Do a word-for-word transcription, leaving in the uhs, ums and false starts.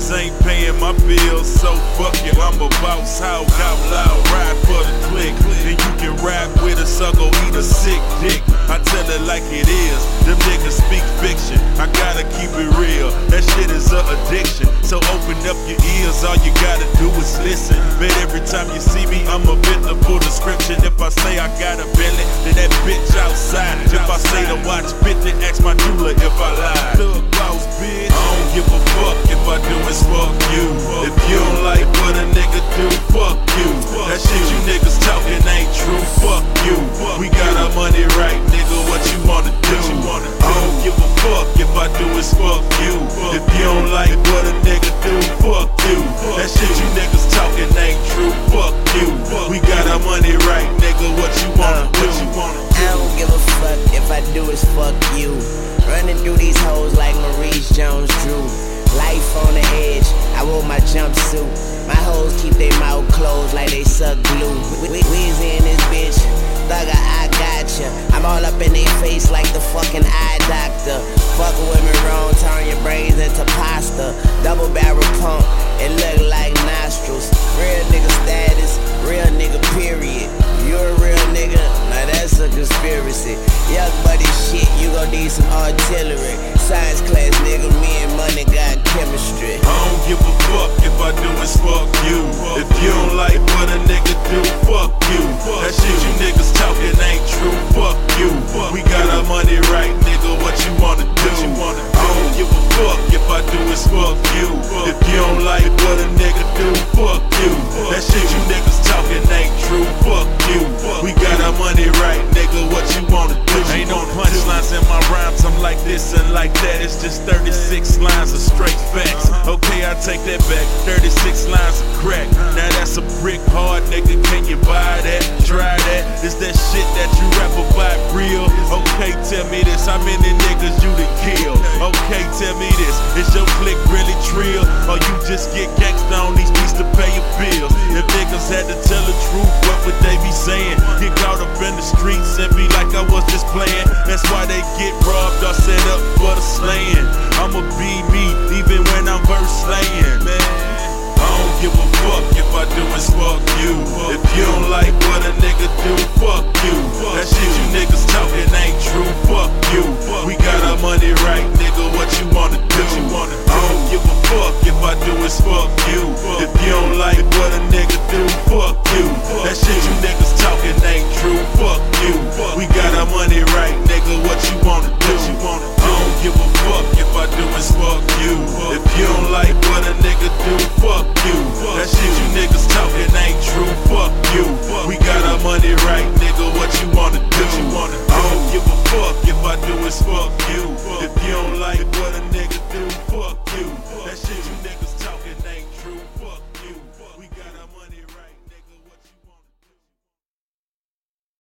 niggas ain't paying my bills, so fuck you. I'm a boss, hog out loud, ride for the click. And you can ride with us or go eat a sick dick. I tell it like it is, them niggas speak fiction. I gotta keep it real, that shit is a addiction. So open up your ears, all you gotta do is listen. Bet every time you see me, I'm a bit the full description. If I say I got a belly, then that bitch outside. If I say to watch fifty, ask my jeweler if I lie. Thug boss, bitch, I don't give a fuck if I do is fuck you. If you don't like what a nigga do, fuck you. That shit you niggas talking ain't true, fuck you. We got our money right, nigga, what you wanna do? I don't give a fuck if I do is fuck you. If you don't like what a nigga do, fuck you. That shit you niggas talking ain't true, fuck you. We got our money right, nigga, what you wanna do? I don't give a fuck if I do is fuck you. Running through these hoes like Maurice Jones-Drew. Life on the edge, I wore my jumpsuit. My hoes keep their mouth closed like they suck glue. Weezy in this bitch, thugger, I gotcha. I'm all up in their face like the fucking eye doctor. Fuckin' with me wrong, turn your brains into pasta. Double barrel pump, it look like nostrils. Real nigga status, real nigga period. You a real nigga? Now that's a conspiracy. Young buddy shit, you gon' need some artillery. Science class nigga, me and money got chemistry. I don't give a fuck if I do is fuck you. If you don't like what a nigga do, fuck you. That shit you niggas talking ain't true, fuck you. We got our money right, nigga, what you wanna do? I don't give a fuck if I do is fuck you. If you don't like what a nigga do, fuck you. That shit you niggas talking ain't true, fuck you. We got our money right, nigga, what you wanna do? Ain't no punchlines in my rhymes, I'm like this and like that. It's just thirty-six lines of straight facts. Okay, I take that back, thirty-six lines of crack. Now that's a brick hard, nigga, can you buy that? Try that, is that shit that you rap about real? Okay, tell me this, how many niggas you done kill? Okay, tell me this, is your clique really trill? Or you just get gangsta on these beats to pay your bills? If niggas had to tell the truth, what would they be saying? Get caught up in the streets and be like I was just playing. That's why they get robbed or set up for the slaying. I'ma be me, even when I'm verse slaying, man. I don't give a fuck if I do is fuck you. If you don't like what a nigga do, fuck you. That shit you niggas talking ain't true, fuck you. We got our money right, nigga, what you wanna do? I don't give a fuck if I do is fuck you. If you don't like what a nigga do, fuck you. That shit you niggas talking ain't true, fuck you. We got our money right, nigga, what you wanna do? I don't give a fuck if I do is fuck you. If you don't like what a nigga do, fuck you. That shit you niggas talking ain't true, fuck you. We got our money right, nigga, what you wanna do?